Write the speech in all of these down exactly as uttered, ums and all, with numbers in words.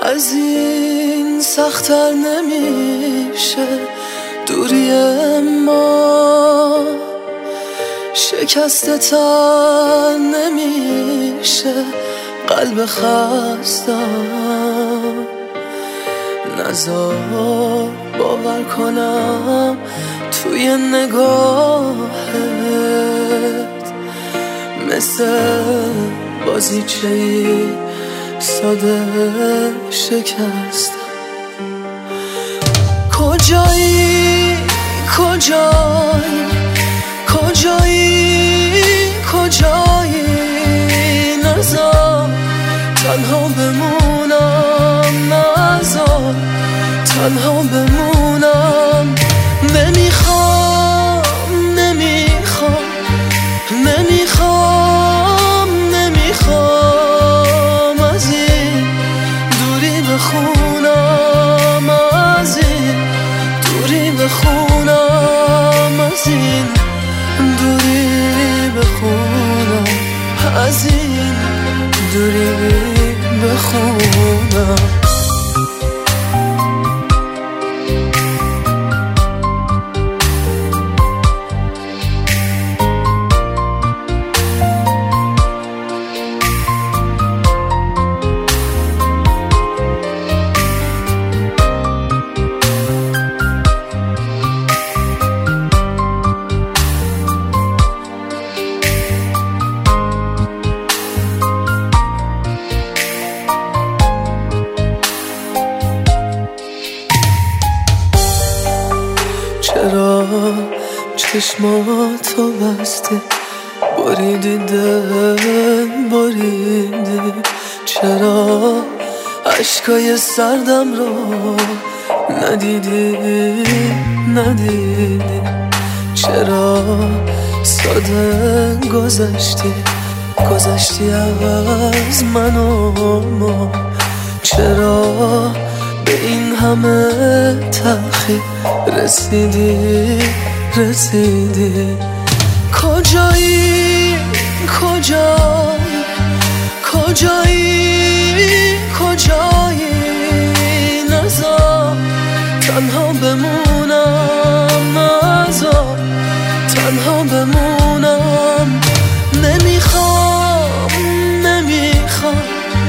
از این سخت‌تر نمیشه دوری ما، شکسته تر نمیشه قلب خستم. نزار باور کنم توی نگاهت مثل بازیچه‌ای ساده شکستم. کجایی کجایی کجایی کجایی نذار تنها بمونم، نذار تنها بمونم. نمیخوام نمیخوام نمیخوام نمیخوام از این دوری بخونم، از این دوری بخونم، از این دوری بخونم، از این دوری بخونم. چرا چشماتو بستی بریدی دل بریدی؟ چرا عشقای سردم رو ندیدی ندیدی؟ چرا ساده گذشتی گذشتی از من و ما؟ چرا به این همه تلخی رسیدی رسیدی؟ کجایی کجایی کجایی کجایی نذار تنها بمونم، نذار تنها بمونم. نمیخوام نمیخوام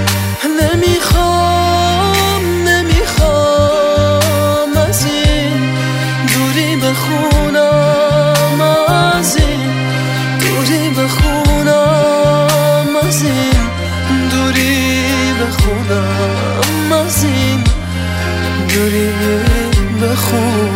نمیخوام نمیخوام از این دوری بخونم، از این دوری بخونم، از این دوری بخونم، از این دوری بخونم.